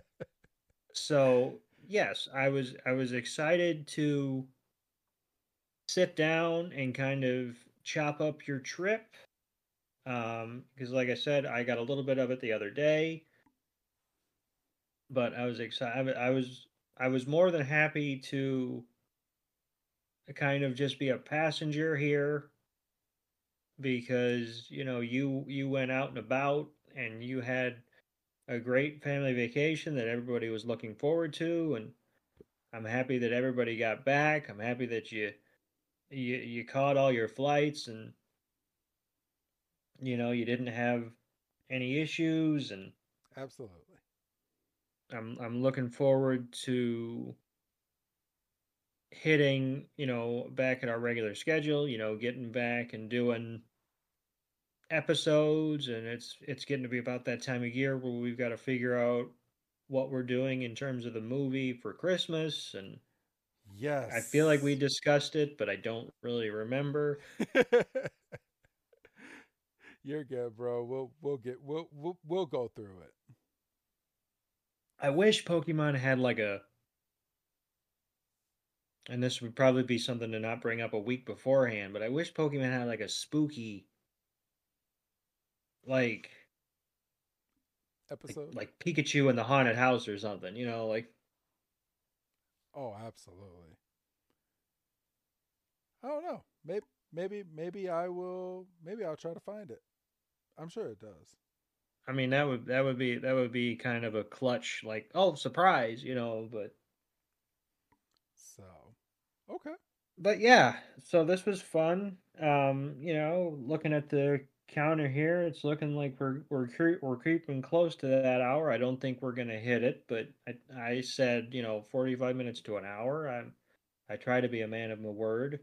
so yes, I was I was excited to sit down and kind of chop up your trip. Um, because like I said, I got a little bit of it the other day, but I was excited. I was I was more than happy to kind of just be a passenger here because you know you you went out and about and you had a great family vacation that everybody was looking forward to, and I'm happy that everybody got back. I'm happy that you you you caught all your flights and you know you didn't have any issues, and Absolutely. I'm I'm looking forward to hitting, you know, back at our regular schedule, you know, getting back and doing episodes, and it's it's getting to be about that time of year where we've got to figure out what we're doing in terms of the movie for Christmas, and I feel like we Yes. discussed it, but I don't really remember. You're good, bro. We'll we'll get we'll we'll, we'll go through it. I wish Pokemon had like a, and this would probably be something to not bring up a week beforehand, but I wish Pokemon had like a spooky, like like Episode. like Pikachu in the haunted house or something, you know, like Oh, absolutely. I don't know. Maybe maybe maybe I will. Maybe I'll try to find it. I'm sure it does. I mean that would that would be that would be kind of a clutch, like, oh, surprise, you know, but So, okay. but yeah, so this was fun. Um, you know, looking at the counter here, it's looking like we're we're cre- we're creeping close to that hour. I don't think we're gonna hit it, but I I said, you know, forty-five minutes to an hour. I'm I try to be a man of my word.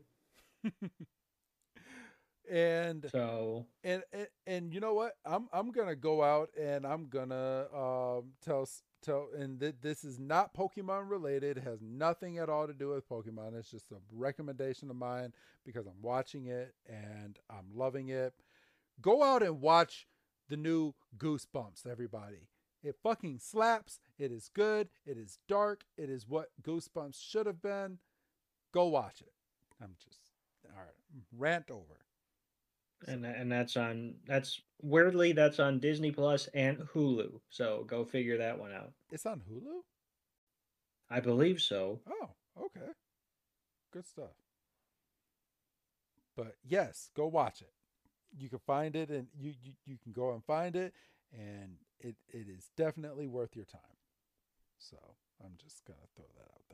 and So and and, and you know what? I'm I'm gonna go out and I'm gonna um tell tell and th- this is not Pokemon related. It has nothing at all to do with Pokemon. It's just a recommendation of mine because I'm watching it and I'm loving it. Go out and watch the new Goosebumps, everybody. It fucking slaps. It is good. It is dark. It is what Goosebumps should have been. Go watch it. I'm just all right. Rant over. So and and that's on that's weirdly that's on Disney Plus and Hulu. So go figure that one out. it's on Hulu. I believe so. Oh, okay, good stuff. But yes, go watch it. You can find it, and you you, you can go and find it, and it, it is definitely worth your time. So I'm just gonna throw that out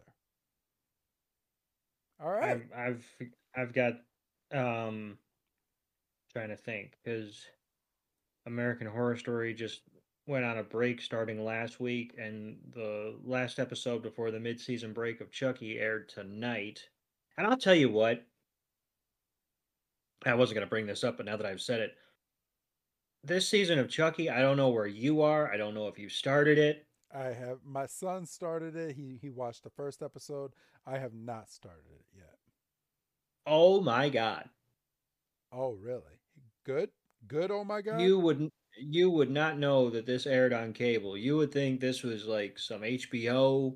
there. All right. I've I've I've got um trying to think because American Horror Story just went on a break starting last week, and the last episode before the mid-season break of Chucky aired tonight. And I'll tell you what, I wasn't going to bring this up, but now that I've said it, this season of Chucky, I don't know where you are. I don't know if you started it. I have my son started it. He he watched the first episode. I have not started it yet. Oh my God. Oh, really? Good? Good, oh my god? You wouldn't you would not know that this aired on cable. You would think this was like some H B O,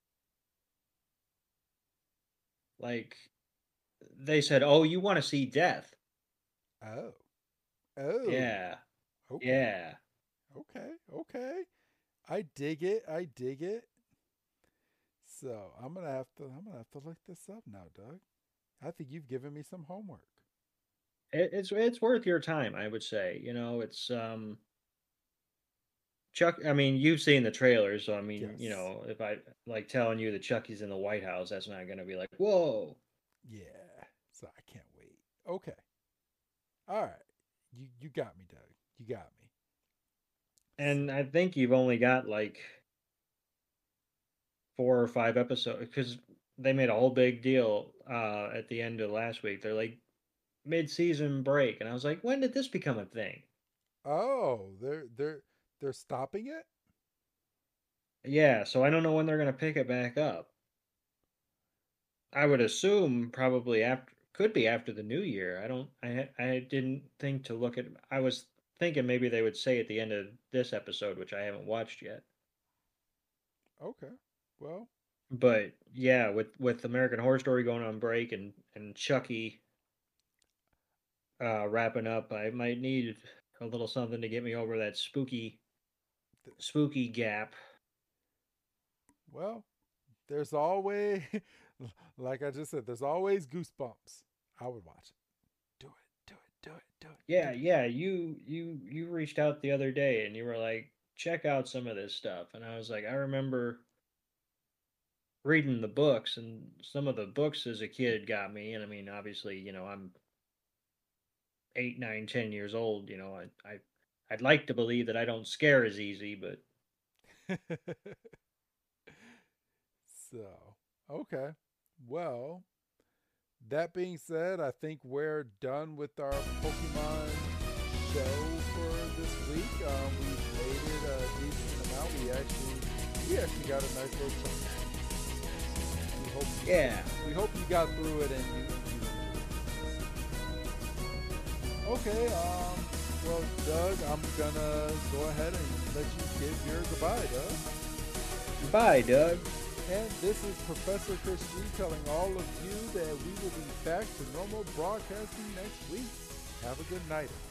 like they said, "Oh, you want to see death?" Oh. Oh. Yeah. Okay. Yeah. Okay. Okay. I dig it. I dig it. So I'm gonna have to I'm gonna have to look this up now, Doug. I think you've given me some homework. It, it's it's worth your time, I would say. You know, it's um Chuck, I mean, you've seen the trailers, so I mean, you Yes. know, if I like telling you that Chucky's in the White House, that's not going to be like, "Whoa." Yeah. So I can't wait. Okay. All right. You you got me, Doug. You got me. So And I think you've only got like four or five episodes because they made a whole big deal uh, at the end of last week. They're like mid-season break, and I was like, when did this become a thing? oh, they're they're they're stopping it? Yeah, so I don't know when they're going to pick it back up. I would assume probably after, could be after the new year. I don't, I, I didn't think to look at. I was thinking maybe they would say at the end of this episode, which I haven't watched yet. Okay. Well, But yeah, with with American Horror Story going on break and and Chucky uh, wrapping up, I might need a little something to get me over that spooky th- spooky gap. well, there's always like I just said, there's always goosebumps. I would watch it. Do it. Do it. Do it. Do it. Do Yeah, yeah. You you you reached out the other day and you were like, check out some of this stuff, and I was like, I remember reading the books, and some of the books as a kid got me. And I mean, obviously, you know, I'm eight, nine, ten years old. You know, I I I'd like to believe that I don't scare as easy, but it. So, okay. Well, that being said, I think we're done with our Pokemon show for this week. Um, we made it a decent amount. We actually, we actually got a nice little chunk. We hope you, yeah. we hope you got through it and you, you enjoyed it. Okay. Um. Well, Doug, I'm gonna go ahead and let you give your goodbye, Doug. Bye, Doug. And this is Professor Chris G telling all of you that we will be back to normal broadcasting next week. Have a good night.